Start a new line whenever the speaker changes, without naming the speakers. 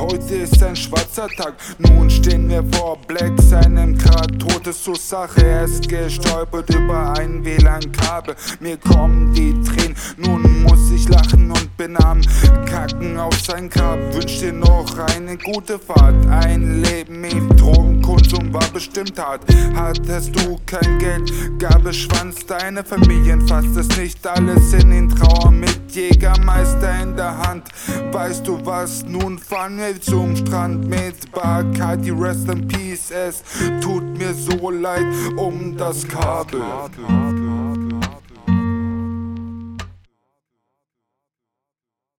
heute ist ein schwarzer Tag. Nun stehen wir vor Black, seinem Grad totes zur Sache. Er ist gestolpert über ein WLAN-Kabel. Mir kommen die Tränen, nun muss ich lachen und bin am Kacken auf sein Grab. Wünsch dir noch eine gute Fahrt. Ein Leben mit Drogenkonsum war bestimmt hart. Hattest du kein Geld, gab es Schwanz, deine Familien fasst es nicht alles in den Trauer mit Jägermeister in der Hand. Weißt du was, nun fahren wir zum Strand mit Bacardi, rest in peace. Es tut mir so leid um das Kabel.